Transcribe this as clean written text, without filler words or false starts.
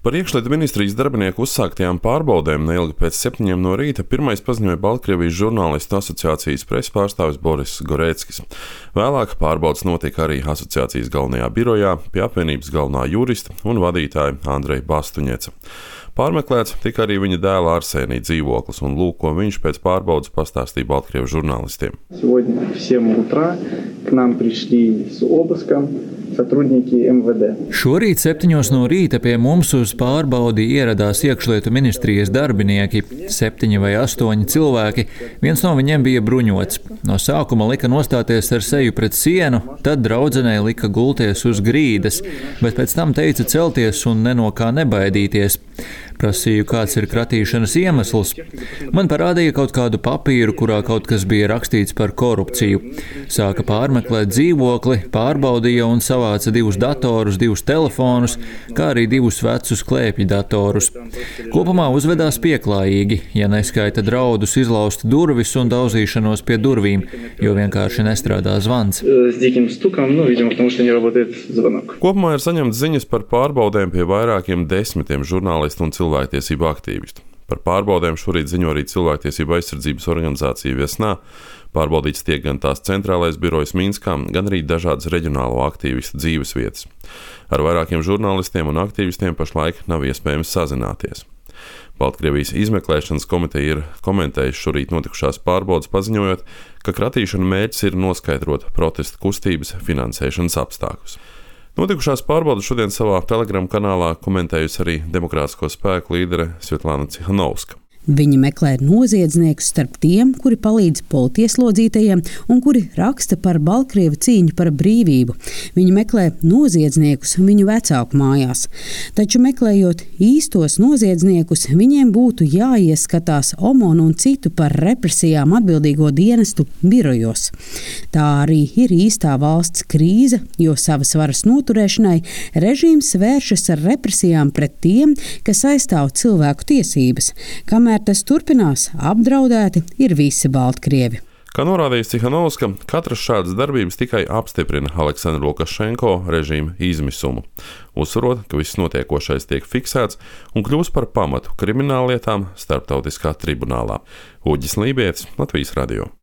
Par iekšlietu ministrijas darbinieku uzsāktajām pārbaudēm neilgi pēc 7 no rīta pirmais paziņoja Baltkrievijas žurnālistu asociācijas preses pārstāvis Boris Goreckis. Vēlāk pārbaudes notika arī asociācijas galvenajā birojā pie apvienības galvenā jurista un vadītāja Andreja Bastuņeca. Pārmeklēts tika arī viņa dēla Arsenija dzīvoklis, un lūk, ko viņš pēc pārbaudes pastāstīja Baltkrievu žurnālistiem. Сегодня в 7 утра к нам пришли с обыском сотрудники МВД. Šorīt 7 no rīta pie mums uz pārbaudi ieradās iekšlietu ministrijas darbinieki, 7 vai 8 cilvēki, viens no viņiem bija bruņots. No sākuma lika nostāties ar seju pret sienu, tad draudzenei lika gulties uz grīdas, bet pēc tam teica celties un ne no kā nebaidīties. Prasīju, kāds ir kratīšanas iemesls. Man parādīja kaut kādu papīru, kurā kaut kas bija rakstīts par korupciju. Sāka pārmeklēt dzīvokli, pārbaudīja un savāca 2 datorus, 2 telefonus, kā arī 2 vecus klēpju datorus. Kopumā uzvedās pieklājīgi, ja neskaita draudus izlaust durvis un daudzīšanos pie durvīm, jo vienkārši nestrādā zvans. Kopumā ir saņemts ziņas par pārbaudēm pie vairākiem 10 žurnālistu un cilvēktiesību aktīvistu. Par pārbaudēm šorīt ziņo arī cilvēktiesību aizsardzības organizācija Viesnā. Pārbaudīts tiek gan tās centrālais birojs Minskā, gan arī dažādas reģionālo aktīvistu dzīves vietas. Ar vairākiem žurnālistiem un aktīvistiem pašlaik nav iespējams sazināties. Baltkrievijas izmeklēšanas komiteja ir komentējusi šorīt notikušās pārbaudes, paziņojot, ka kratīšana mērķis ir noskaidrot protesta kustības finansēšanas apstākļus. Notikušās pārbaudes šodien savā Telegram kanālā komentējusi arī Demokrātisko spēku līdere Svetlana Cihanovska. Viņi meklē noziedzniekus starp tiem, kuri palīdz politieslodzītajiem un kuri raksta par Baltkrievu cīņu par brīvību. Viņi meklē noziedzniekus viņu vecāku mājās. Taču meklējot īstos noziedzniekus, viņiem būtu jāieskatās OMON un citu par represijām atbildīgo dienestu birojos. Tā arī ir īstā valsts krīze, jo savas varas noturēšanai režīms vēršas ar represijām pret tiem, kas aizstāv cilvēku tiesības. Kamēr tas turpinās, apdraudēti ir visi Baltkrievi. Kā norādījis Cihanovska, katras šādas darbības tikai apstiprina Aleksandra Lukašenko režīma izmisumu, uzsverot, ka viss notiekošais tiek fiksēts un kļūs par pamatu krimināllietām starptautiskā tribunālā. Uģis Lībietis, Latvijas radio.